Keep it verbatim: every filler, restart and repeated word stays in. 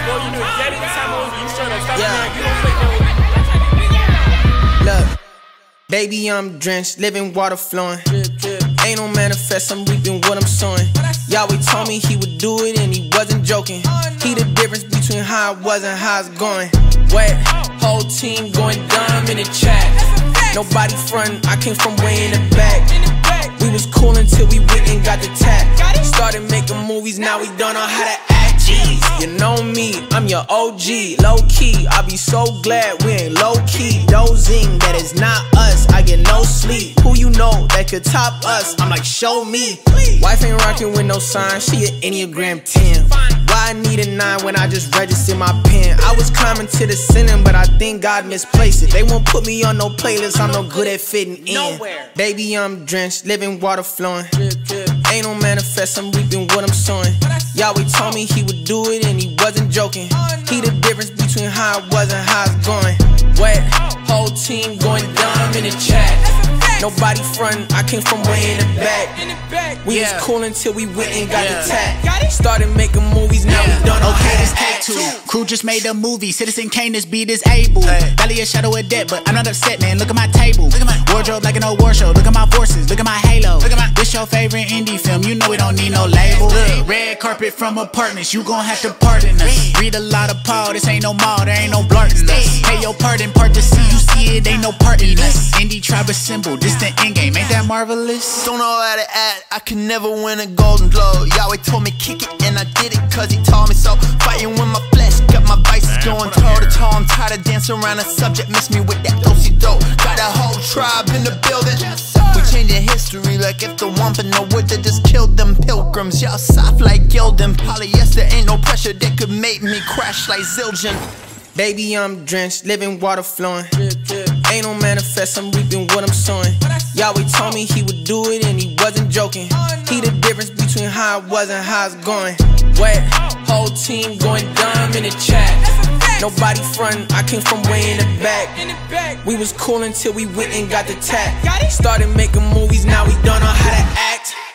before you knew it. That anytime you showed up, stop Yeah. you don't fake Look, baby, I'm drenched, living water flowing. Ain't no manifest, I'm reaping what I'm sowing. Yahweh told me he would do it and he wasn't joking. He the difference between how I was and how it's going. Wet, whole team going dumb in the chat. Nobody frontin', I came from way in the back. We was cool until we went and got the tap. Started making movies, now we don't know how to act. Jeez, you know me, I'm your O G, low key. I be so glad we ain't low key. Dozing, that is not us. I get no sleep. Who you know that could top us? I'm like, show me. Wife ain't rockin' with no sign, she an Enneagram ten. Why I need a nine when I just registered my pen? I was climbing to the ceiling, but I think God misplaced it. They won't put me on no playlist, I'm no good at fitting in. Baby, I'm drenched, living water flowing. Ain't no manifest, I'm reaping what I'm sowing. Yahweh told me he would do it and he wasn't joking. He the difference between how I was and how it's going. Wet, whole team going dumb in the chat. Nobody frontin', I came from way in the back. We was cool until we went and got the tap. Started making movies, now we done all Okay, this that. take two. Crew just made a movie. Citizen Kane, this beat is able. Valley a shadow of debt, but I'm not upset, man. Look at my table. Look at my wardrobe like an old war show. Look at my forces. Look at my halo. Look at my. This your favorite indie film. You know we don't need no label. Look, red carpet from apartments. You gon' have to pardon us. Read a lot of Paul. This ain't no mall. There ain't no blarting us. Pay your pardon, part to see. You see it, ain't no part in us. Indie tribe assemble. Distant end game. Ain't that marvelous? Don't know how to act, I can never win a golden globe. Yahweh told me kick it and I did it cause he told me so. Fighting with my flesh, got my vices going toe to toe. I'm tired of dancing around a subject, miss me with that dosey dope. Got a whole tribe in the building. We changing history like if the wampin' no wood that just killed them pilgrims. Y'all soft like Gildan. Polyester ain't no pressure that could make me crash like Zildjian. Baby, I'm drenched, living water flowing. Ain't no manifest, I'm reaping what I'm sowing. Yahweh told me he would do it and he wasn't joking. He the difference between how I was and how it's going. Wet, whole team going dumb in the chat. Nobody frontin', I came from way in the back. We was cool until we went and got the tap. Started making movies, now we don't know how to act.